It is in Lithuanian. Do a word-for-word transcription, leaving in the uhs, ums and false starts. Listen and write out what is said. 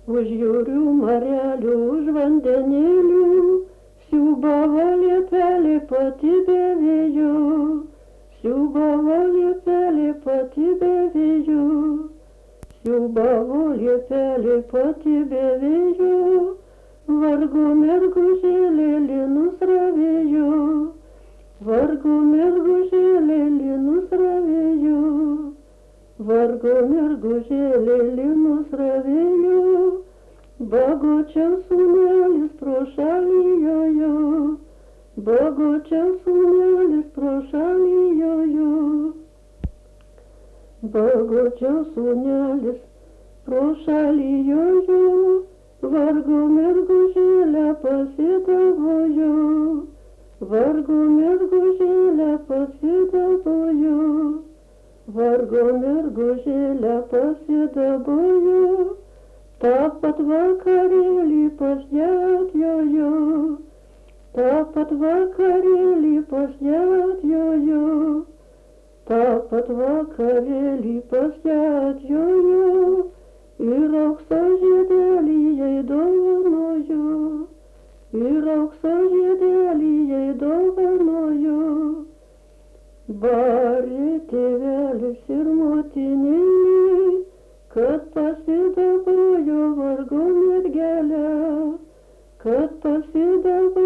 Už jūrių marelių, už vandenėlių, siūbavo liepelė pati be vėjų, siūbavo liepelė pati be vėjų, siūbavo liepelė pati be vėjų, vargu mergužėlė linus ravėjo, vargu mergužėlė linus ravėjo, vargu mergužėlė linus ravėjo, bagočio sūnelis pro šalį jojo, bagočio sūnelis pro šalį jojo, bagočio sūnelis pro šalį jojo, vargu mergužėlę pasidavojo, vargu mergužėlę pasidavojo, vargu mergužėlę pasidavojo, tą pat vakarėlį pas ją atjojo, tą pat vakarėlį pas ją atjojo, tą pat vakarėlį pas ją atjojo, ir aukso žiedelį jai dovanojo, ir aukso žiedelį jai dovanojo, barė tėvelis ir motinėlė, kad pasidabojo vargo mergelę, kad pasidabojo